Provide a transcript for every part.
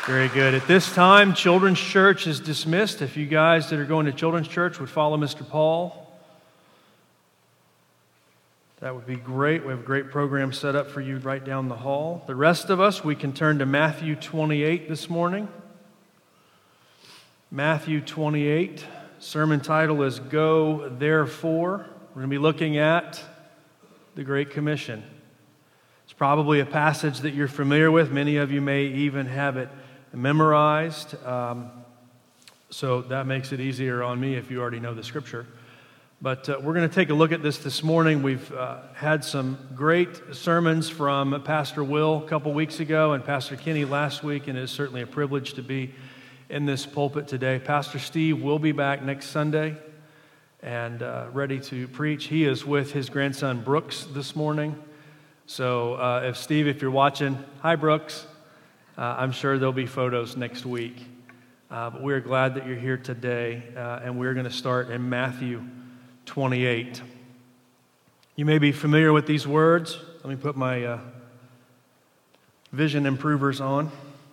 Very good. At this time, Children's Church is dismissed. If you guys that are going to Children's Church would follow Mr. Paul, that would be great. We have a great program set up for you right down the hall. The rest of us, we can turn to Matthew 28 this morning. Matthew 28, sermon title is Go Therefore. We're going to be looking at the Great Commission. It's probably a passage that you're familiar with. Many of you may even have it memorized. So that makes it easier on me if you already know the scripture. But we're going to take a look at this morning. We've had some great sermons from Pastor Will a couple weeks ago and Pastor Kenny last week, and it is certainly a privilege to be in this pulpit today. Pastor Steve will be back next Sunday and ready to preach. He is with his grandson Brooks this morning. So if you're watching, hi Brooks. I'm sure there'll be photos next week. But we're glad that you're here today, and we're going to start in Matthew 28. You may be familiar with these words. Let me put my vision improvers on.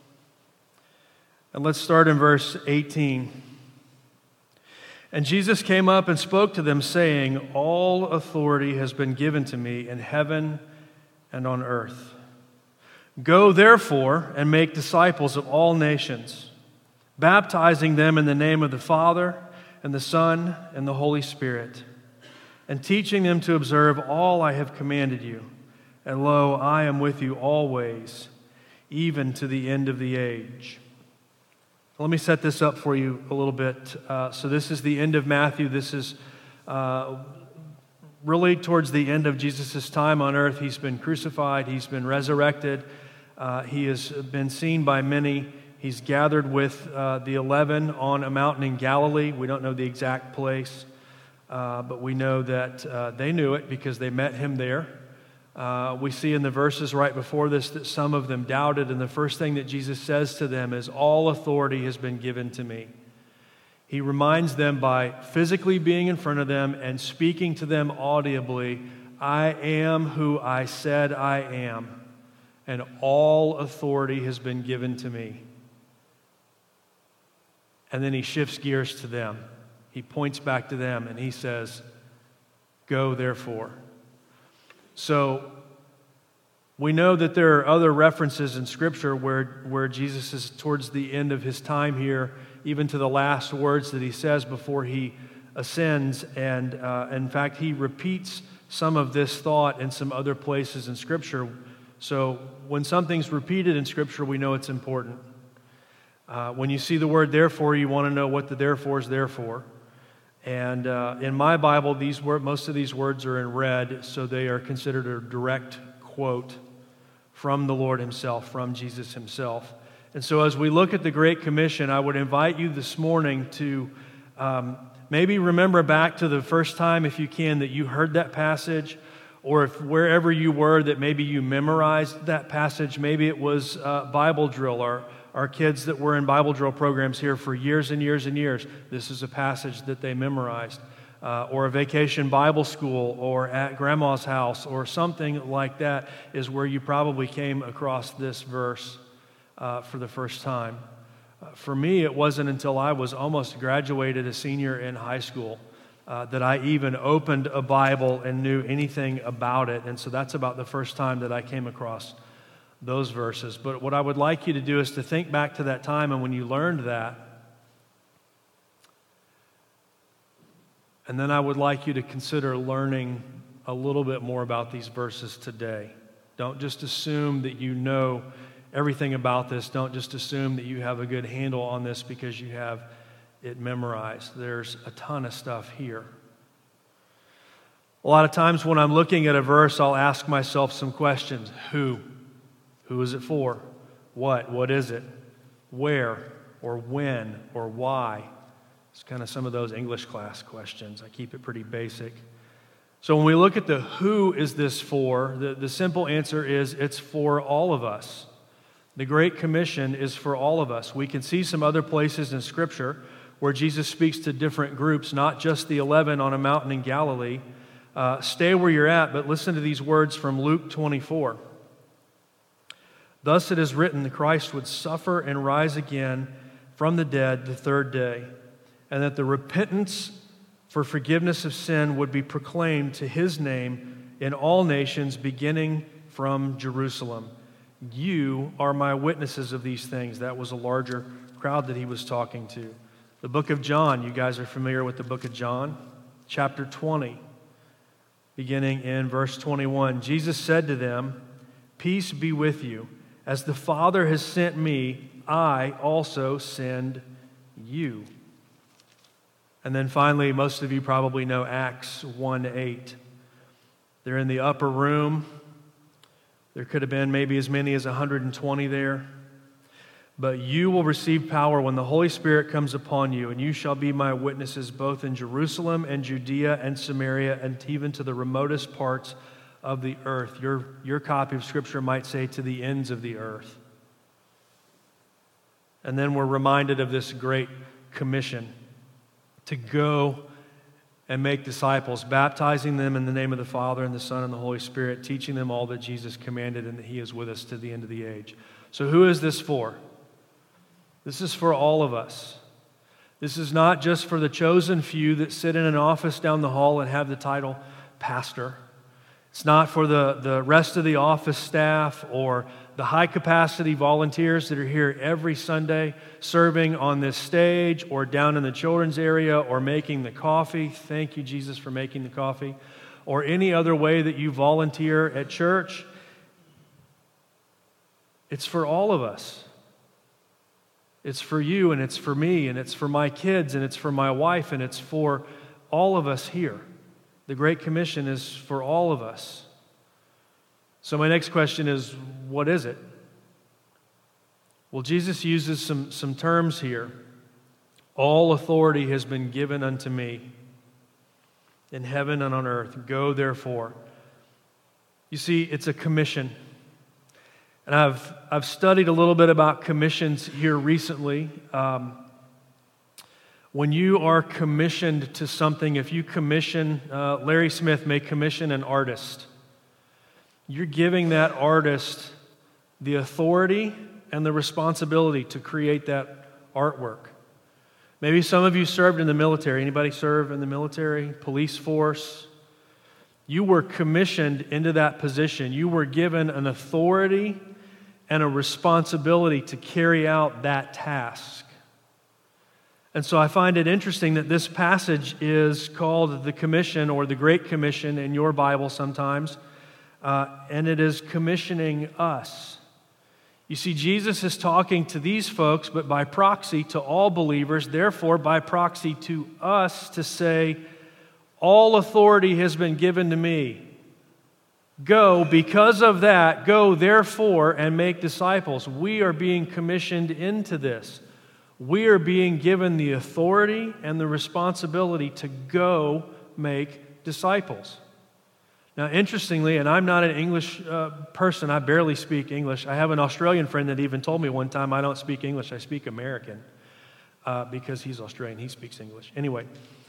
And let's start in verse 18. And Jesus came up and spoke to them, saying, All authority has been given to me in heaven and on earth. Go therefore and make disciples of all nations, baptizing them in the name of the Father and the Son and the Holy Spirit, and teaching them to observe all I have commanded you. And lo, I am with you always, even to the end of the age. Let me set this up for you a little bit. So this is the end of Matthew. This is really towards the end of Jesus' time on earth. He's been crucified. He's been resurrected. He has been seen by many. He's gathered with the 11 on a mountain in Galilee. We don't know the exact place, but we know that they knew it because they met him there. We see in the verses right before this that some of them doubted, and the first thing that Jesus says to them is, All authority has been given to me. He reminds them by physically being in front of them and speaking to them audibly, I am who I said I am, and all authority has been given to me. And then he shifts gears to them. He points back to them and he says, Go therefore. So we know that there are other references in Scripture where Jesus is towards the end of his time here, even to the last words that he says before he ascends. And in fact, he repeats some of this thought in some other places in Scripture. So when something's repeated in Scripture, we know it's important. When you see the word therefore, you want to know what the therefore is there for. And in my Bible, most of these words are in red, so they are considered a direct quote from the Lord himself, from Jesus himself. And so as we look at the Great Commission, I would invite you this morning to maybe remember back to the first time, if you can, that you heard that passage, or if wherever you were that maybe you memorized that passage. Maybe it was Bible drill, or our kids that were in Bible drill programs here for years and years and years. This is a passage that they memorized. Or a vacation Bible school, or at grandma's house, or something like that is where you probably came across this verse for the first time. For me, it wasn't until I was almost graduated, a senior in high school, that I even opened a Bible and knew anything about it. And so that's about the first time that I came across those verses. But what I would like you to do is to think back to that time and when you learned that. And then I would like you to consider learning a little bit more about these verses today. Don't just assume that you know everything about this. Don't just assume that you have a good handle on this because you have it memorized. There's a ton of stuff here. A lot of times when I'm looking at a verse, I'll ask myself some questions. Who? Who is it for? What? What is it? Where? Or when? Or why? It's kind of some of those English class questions. I keep it pretty basic. So when we look at the who is this for, the simple answer is it's for all of us. The Great Commission is for all of us. We can see some other places in Scripture where Jesus speaks to different groups, not just the 11 on a mountain in Galilee. Stay where you're at, but listen to these words from Luke 24. Thus it is written, the Christ would suffer and rise again from the dead the third day, and that the repentance for forgiveness of sin would be proclaimed to his name in all nations, beginning from Jerusalem. You are my witnesses of these things. That was a larger crowd that he was talking to. The book of John, you guys are familiar with the book of John, chapter 20, beginning in verse 21. Jesus said to them, "Peace be with you. As the Father has sent me, I also send you." And then finally, most of you probably know Acts 1:8. They're in the upper room. There could have been maybe as many as 120 there. "But you will receive power when the Holy Spirit comes upon you, and you shall be my witnesses both in Jerusalem and Judea and Samaria and even to the remotest parts of the earth." Your copy of Scripture might say to the ends of the earth. And then we're reminded of this great commission to go and make disciples, baptizing them in the name of the Father and the Son and the Holy Spirit, teaching them all that Jesus commanded, and that he is with us to the end of the age. So who is this for? This is for all of us. This is not just for the chosen few that sit in an office down the hall and have the title pastor. It's not for the rest of the office staff or the high-capacity volunteers that are here every Sunday serving on this stage or down in the children's area or making the coffee. Thank you, Jesus, for making the coffee. Or any other way that you volunteer at church. It's for all of us. It's for you, and it's for me, and it's for my kids, and it's for my wife, and it's for all of us here. The Great Commission is for all of us. So my next question is, what is it? Well, Jesus uses some terms here. All authority has been given unto me in heaven and on earth. Go, therefore. You see, it's a commission. And I've studied a little bit about commissions here recently. When you are commissioned to something, if you commission, Larry Smith may commission an artist. You're giving that artist the authority and the responsibility to create that artwork. Maybe some of you served in the military. Anybody serve in the military, police force? You were commissioned into that position. You were given an authority and a responsibility to carry out that task. And so I find it interesting that this passage is called the Commission or the Great Commission in your Bible sometimes, and it is commissioning us. You see, Jesus is talking to these folks, but by proxy to all believers, therefore by proxy to us to say, all authority has been given to me. Go, because of that, go therefore and make disciples. We are being commissioned into this. We are being given the authority and the responsibility to go make disciples. Now, interestingly, and I'm not an English person, I barely speak English. I have an Australian friend that even told me one time, I don't speak English, I speak American, because he's Australian, he speaks English. Anyway,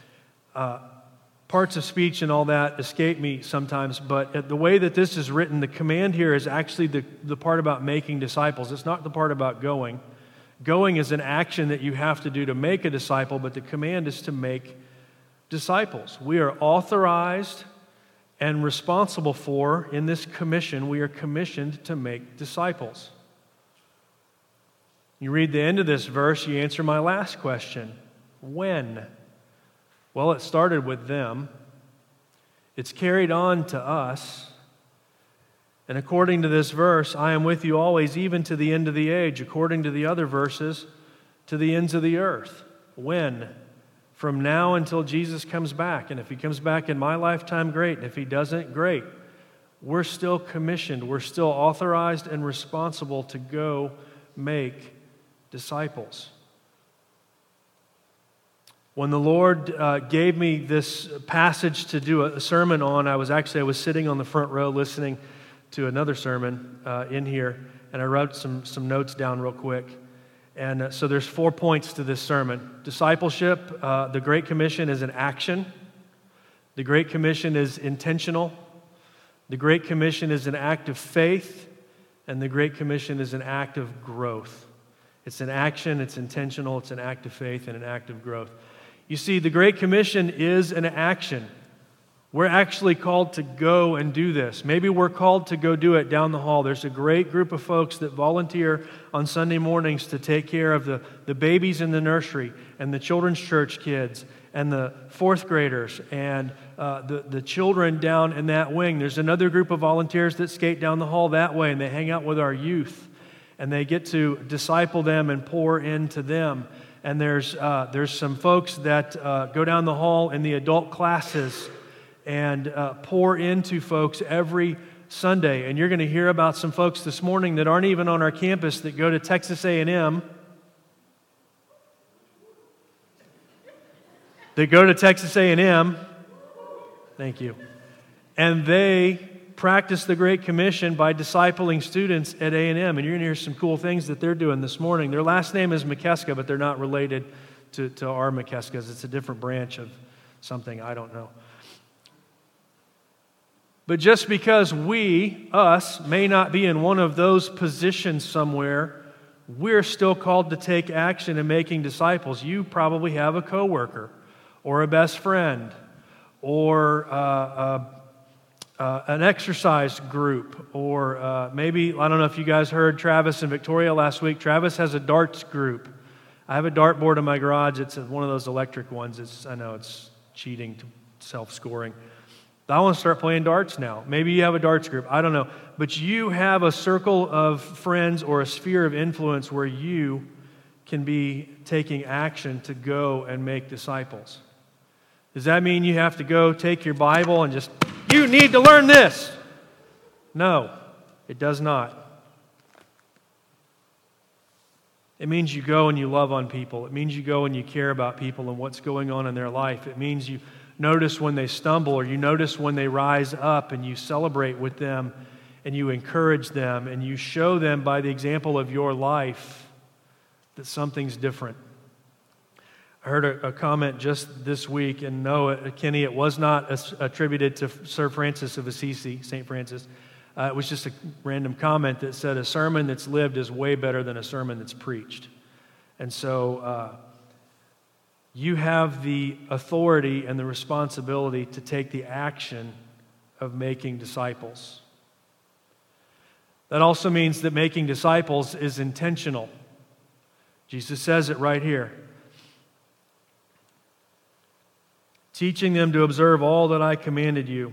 parts of speech and all that escape me sometimes, but the way that this is written, the command here is actually the part about making disciples. It's not the part about going. Going is an action that you have to do to make a disciple, but the command is to make disciples. We are authorized and responsible for, in this commission, we are commissioned to make disciples. You read the end of this verse, you answer my last question. When? Well, it started with them. It's carried on to us. And according to this verse, I am with you always, even to the end of the age. According to the other verses, to the ends of the earth. When? From now until Jesus comes back. And if he comes back in my lifetime, great. And if he doesn't, great. We're still commissioned. We're still authorized and responsible to go make disciples. When the Lord gave me this passage to do a sermon on, I was sitting on the front row listening to another sermon in here, and I wrote some notes down real quick. And so there's 4 points to this sermon. Discipleship, the Great Commission is an action. The Great Commission is intentional. The Great Commission is an act of faith. And the Great Commission is an act of growth. It's an action, it's intentional, it's an act of faith and an act of growth. You see, the Great Commission is an action. We're actually called to go and do this. Maybe we're called to go do it down the hall. There's a great group of folks that volunteer on Sunday mornings to take care of the babies in the nursery and the children's church kids and the fourth graders and the children down in that wing. There's another group of volunteers that skate down the hall that way, and they hang out with our youth, and they get to disciple them and pour into them. And there's some folks that go down the hall in the adult classes and pour into folks every Sunday. And you're going to hear about some folks this morning that aren't even on our campus that go to Texas A&M. They go to Texas A&M. Thank you. And they practice the Great Commission by discipling students at A&M. And you're going to hear some cool things that they're doing this morning. Their last name is McKeska, but they're not related to our McKeskas. It's a different branch of something. I don't know. But just because us, may not be in one of those positions somewhere, we're still called to take action in making disciples. You probably have a coworker or a best friend or an exercise group or maybe, I don't know if you guys heard Travis and Victoria last week. Travis has a darts group. I have a dartboard in my garage. It's one of those electric ones. I know it's cheating to self-scoring. I want to start playing darts now. Maybe you have a darts group. I don't know. But you have a circle of friends or a sphere of influence where you can be taking action to go and make disciples. Does that mean you have to go take your Bible and just, you need to learn this? No, it does not. It means you go and you love on people. It means you go and you care about people and what's going on in their life. It means you notice when they stumble, or you notice when they rise up, and you celebrate with them and you encourage them and you show them by the example of your life that something's different. I heard a comment just this week, and no, Kenny, it was not attributed to Sir Francis of Assisi, St. Francis. It was just a random comment that said a sermon that's lived is way better than a sermon that's preached. And so you have the authority and the responsibility to take the action of making disciples. That also means that making disciples is intentional. Jesus says it right here. Teaching them to observe all that I commanded you.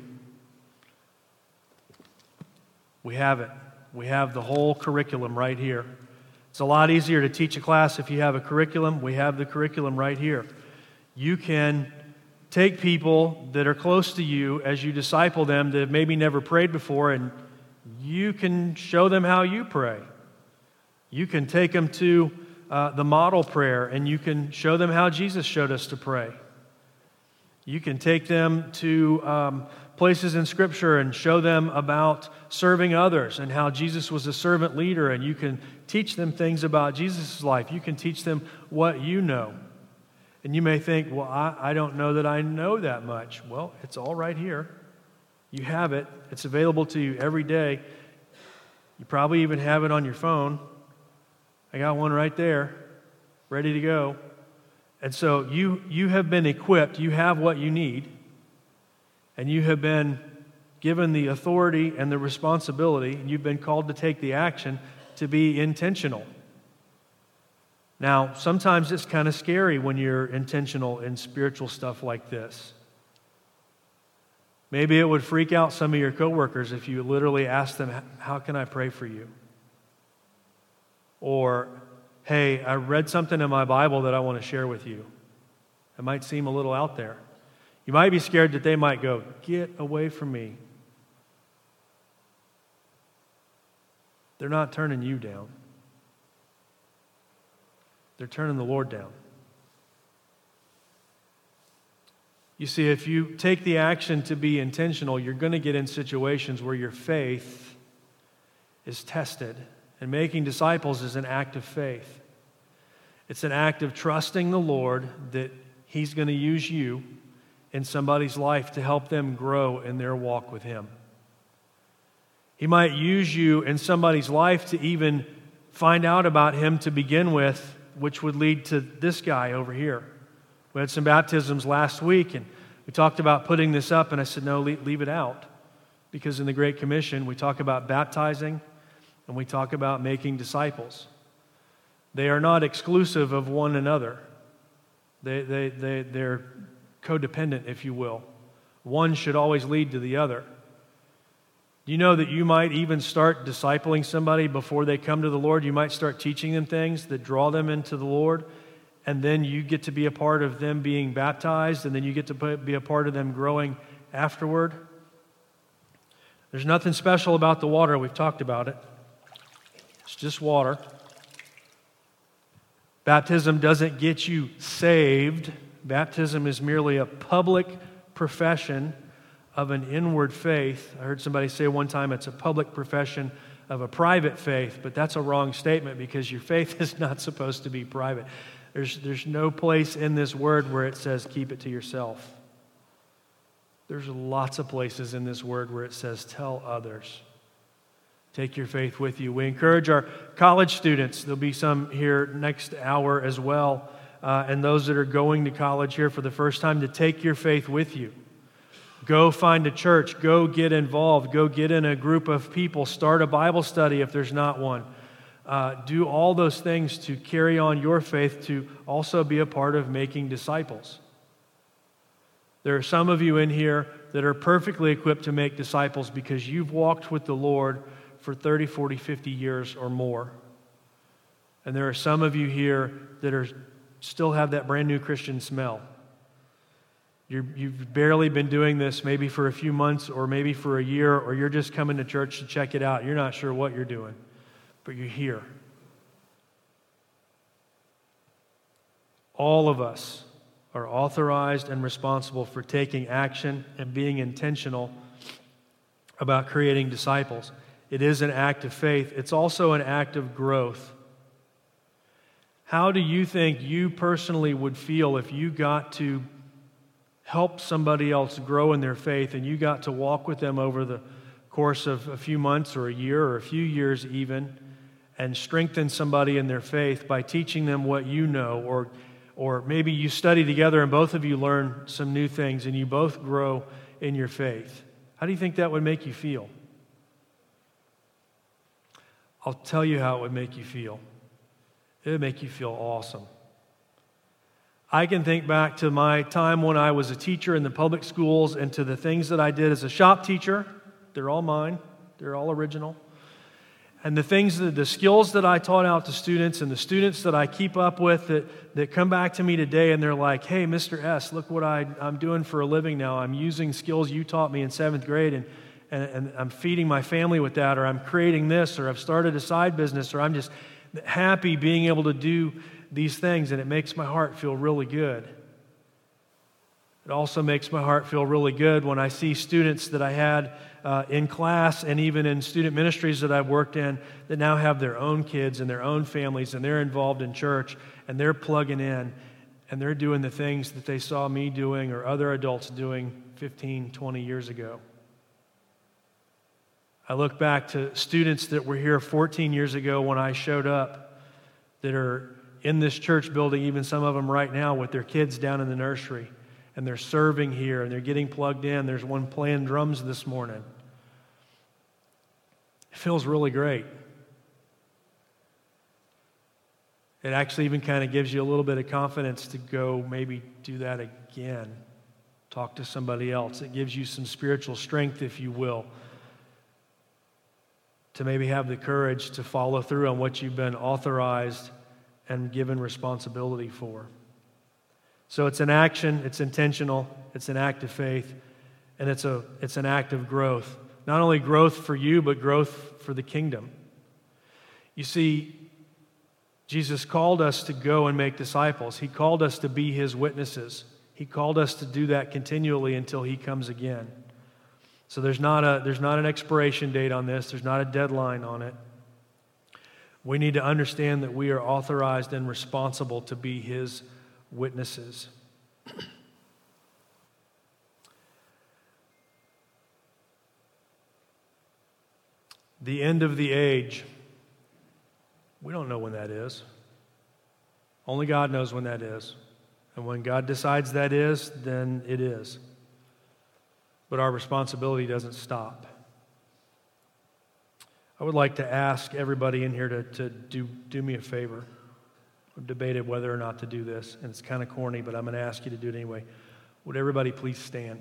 We have it. We have the whole curriculum right here. It's a lot easier to teach a class if you have a curriculum. We have the curriculum right here. You can take people that are close to you as you disciple them that have maybe never prayed before, and you can show them how you pray. You can take them to the model prayer, and you can show them how Jesus showed us to pray. You can take them to places in Scripture and show them about serving others and how Jesus was a servant leader, and you can teach them things about Jesus' life. You can teach them what you know. And you may think, well, I don't know that I know that much. Well, it's all right here. You have it. It's available to you every day. You probably even have it on your phone. I got one right there, ready to go. And so you have been equipped. You have what you need. And you have been given the authority and the responsibility, and you've been called to take the action to be intentional. Now, sometimes it's kind of scary when you're intentional in spiritual stuff like this. Maybe it would freak out some of your coworkers if you literally asked them, how can I pray for you? Or, hey, I read something in my Bible that I want to share with you. It might seem a little out there. You might be scared that they might go, get away from me. They're not turning you down. They're turning the Lord down. You see, if you take the action to be intentional, you're going to get in situations where your faith is tested. And making disciples is an act of faith. It's an act of trusting the Lord that He's going to use you in somebody's life to help them grow in their walk with Him. He might use you in somebody's life to even find out about him to begin with, which would lead to this guy over here. We had some baptisms last week, and we talked about putting this up, and I said, no, leave it out. Because in the Great Commission, we talk about baptizing, and we talk about making disciples. They are not exclusive of one another. They're codependent, if you will. One should always lead to the other. Do you know that you might even start discipling somebody before they come to the Lord? You might start teaching them things that draw them into the Lord, and then you get to be a part of them being baptized, and then you get to be a part of them growing afterward. There's nothing special about the water. We've talked about it. It's just water. Baptism doesn't get you saved. Baptism is merely a public profession of an inward faith. I heard somebody say one time it's a public profession of a private faith, but that's a wrong statement because your faith is not supposed to be private. There's no place in this word where it says keep it to yourself. There's lots of places in this word where it says tell others. Take your faith with you. We encourage our college students. There'll be some here next hour as well, and those that are going to college here for the first time to take your faith with you. Go find a church. Go get involved. Go get in a group of people. Start a Bible study if there's not one. Do all those things to carry on your faith, to also be a part of making disciples. There are some of you in here that are perfectly equipped to make disciples because you've walked with the Lord for 30, 40, 50 years or more. And there are some of you here that still have that brand new Christian smell. You've barely been doing this maybe for a few months or maybe for a year, or you're just coming to church to check it out. You're not sure what you're doing, but you're here. All of us are authorized and responsible for taking action and being intentional about creating disciples. It is an act of faith. It's also an act of growth. How do you think you personally would feel if you got to help somebody else grow in their faith and you got to walk with them over the course of a few months or a year or a few years even and strengthen somebody in their faith by teaching them what you know, or maybe you study together and both of you learn some new things and you both grow in your faith? How do you think that would make you feel? I'll tell you how it would make you feel. It would make you feel awesome. I can think back to my time when I was a teacher in the public schools and to the things that I did as a shop teacher. They're all mine. They're all original. And the skills that I taught out to students and the students that I keep up with that come back to me today and they're like, hey, Mr. S, look what I'm doing for a living now. I'm using skills you taught me in 7th grade and I'm feeding my family with that, or I'm creating this, or I've started a side business, or I'm just happy being able to do these things, and it makes my heart feel really good. It also makes my heart feel really good when I see students that I had in class and even in student ministries that I've worked in that now have their own kids and their own families, and they're involved in church, and they're plugging in, and they're doing the things that they saw me doing or other adults doing 15, 20 years ago. I look back to students that were here 14 years ago when I showed up that are in this church building, even some of them right now with their kids down in the nursery, and they're serving here and they're getting plugged in. There's one playing drums this morning. It feels really great. It actually even kind of gives you a little bit of confidence to go maybe do that again. Talk to somebody else. It gives you some spiritual strength, if you will, to maybe have the courage to follow through on what you've been authorized and given responsibility for. So it's an action, it's intentional, it's an act of faith, and it's an act of growth. Not only growth for you, but growth for the kingdom. You see, Jesus called us to go and make disciples. He called us to be His witnesses. He called us to do that continually until He comes again. So there's not an expiration date on this. There's not a deadline on it. We need to understand that we are authorized and responsible to be His witnesses. The end of the age. We don't know when that is. Only God knows when that is. And when God decides that is, then it is. But our responsibility doesn't stop. I would like to ask everybody in here to do me a favor. We've debated whether or not to do this, and it's kind of corny, but I'm going to ask you to do it anyway. Would everybody please stand?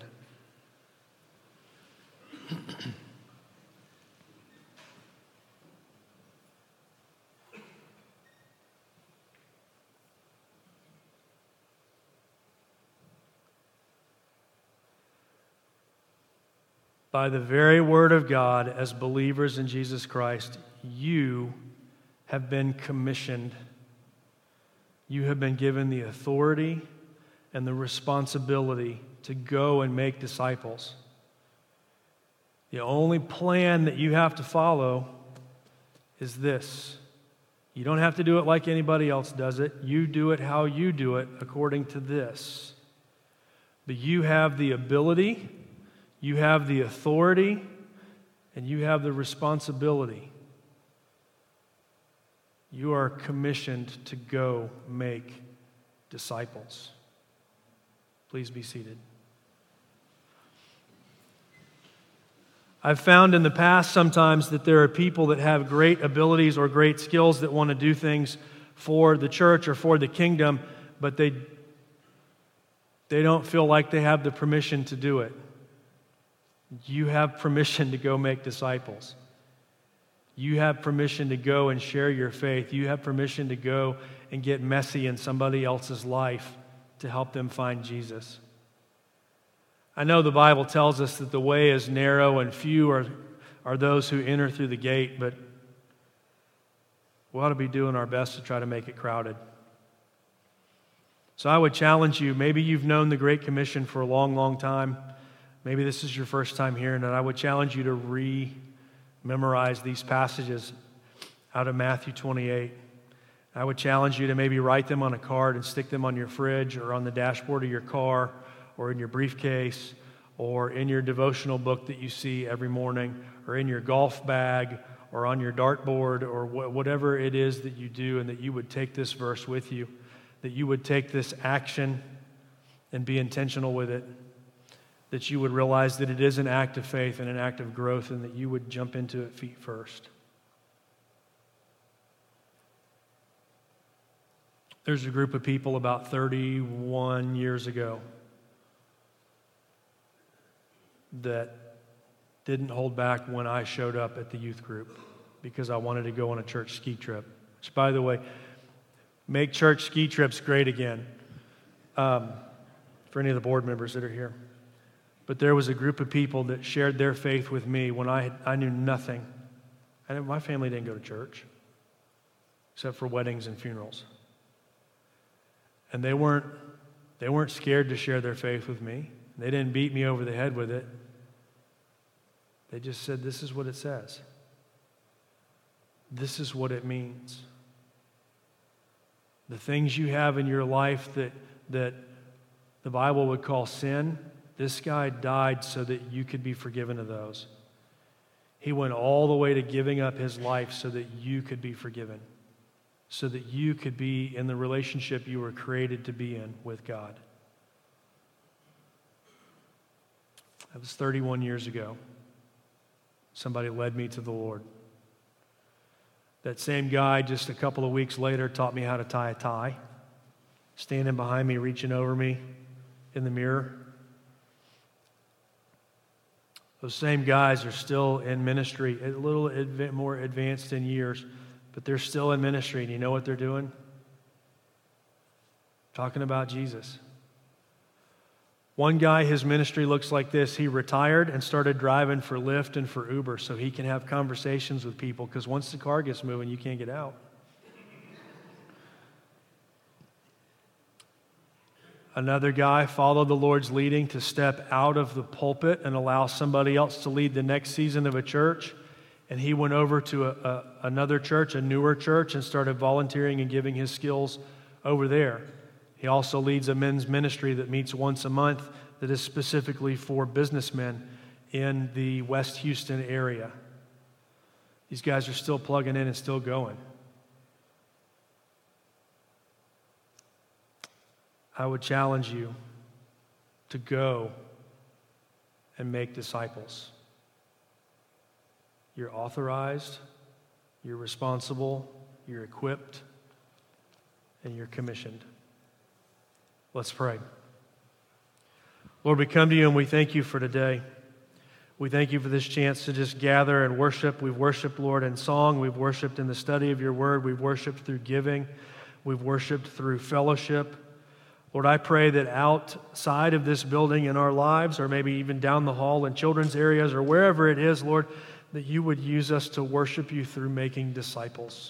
By the very word of God, as believers in Jesus Christ, you have been commissioned. You have been given the authority and the responsibility to go and make disciples. The only plan that you have to follow is this. You don't have to do it like anybody else does it. You do it how you do it according to this. But you have the ability, you have the authority, and you have the responsibility. You are commissioned to go make disciples. Please be seated. I've found in the past sometimes that there are people that have great abilities or great skills that want to do things for the church or for the kingdom, but they don't feel like they have the permission to do it. You have permission to go make disciples. You have permission to go and share your faith. You have permission to go and get messy in somebody else's life to help them find Jesus. I know the Bible tells us that the way is narrow and few are those who enter through the gate, but we ought to be doing our best to try to make it crowded. So I would challenge you, maybe you've known the Great Commission for a long, long time. Maybe this is your first time hearing it. I would challenge you to memorize these passages out of Matthew 28. I would challenge you to maybe write them on a card and stick them on your fridge or on the dashboard of your car or in your briefcase or in your devotional book that you see every morning or in your golf bag or on your dartboard or whatever it is that you do, and that you would take this verse with you, that you would take this action and be intentional with it, that you would realize that it is an act of faith and an act of growth, and that you would jump into it feet first. There's a group of people about 31 years ago that didn't hold back when I showed up at the youth group because I wanted to go on a church ski trip. Which, by the way, make church ski trips great again for any of the board members that are here. But there was a group of people that shared their faith with me when I knew nothing. My family didn't go to church except for weddings and funerals. And they weren't scared to share their faith with me. They didn't beat me over the head with it. They just said, this is what it says. This is what it means. The things you have in your life that the Bible would call sin, this guy died so that you could be forgiven of those. He went all the way to giving up his life so that you could be forgiven, so that you could be in the relationship you were created to be in with God. That was 31 years ago. Somebody led me to the Lord. That same guy, just a couple of weeks later, taught me how to tie a tie, standing behind me, reaching over me in the mirror. Those same guys are still in ministry, a little more advanced in years, but they're still in ministry. And you know what they're doing? Talking about Jesus. One guy, his ministry looks like this. He retired and started driving for Lyft and for Uber so he can have conversations with people, because once the car gets moving, you can't get out. Another guy followed the Lord's leading to step out of the pulpit and allow somebody else to lead the next season of a church. And he went over to another church, a newer church, and started volunteering and giving his skills over there. He also leads a men's ministry that meets once a month that is specifically for businessmen in the West Houston area. These guys are still plugging in and still going. I would challenge you to go and make disciples. You're authorized, you're responsible, you're equipped, and you're commissioned. Let's pray. Lord, we come to you and we thank you for today. We thank you for this chance to just gather and worship. We've worshiped, Lord, in song. We've worshiped in the study of your word. We've worshiped through giving. We've worshiped through fellowship. Lord, I pray that outside of this building in our lives, or maybe even down the hall in children's areas or wherever it is, Lord, that you would use us to worship you through making disciples.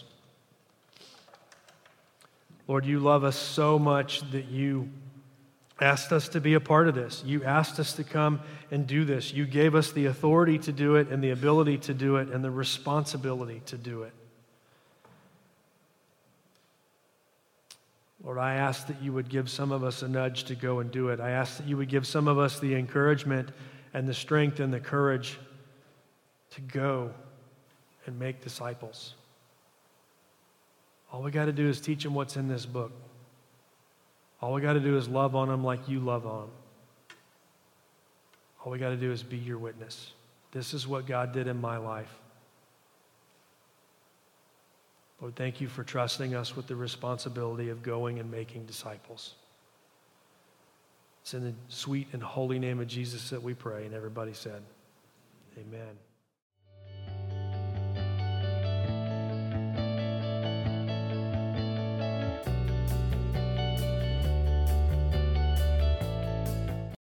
Lord, you love us so much that you asked us to be a part of this. You asked us to come and do this. You gave us the authority to do it and the ability to do it and the responsibility to do it. Lord, I ask that you would give some of us a nudge to go and do it. I ask that you would give some of us the encouragement and the strength and the courage to go and make disciples. All we got to do is teach them what's in this book. All we got to do is love on them like you love on them. All we got to do is be your witness. This is what God did in my life. Lord, thank you for trusting us with the responsibility of going and making disciples. It's in the sweet and holy name of Jesus that we pray, and everybody said, amen.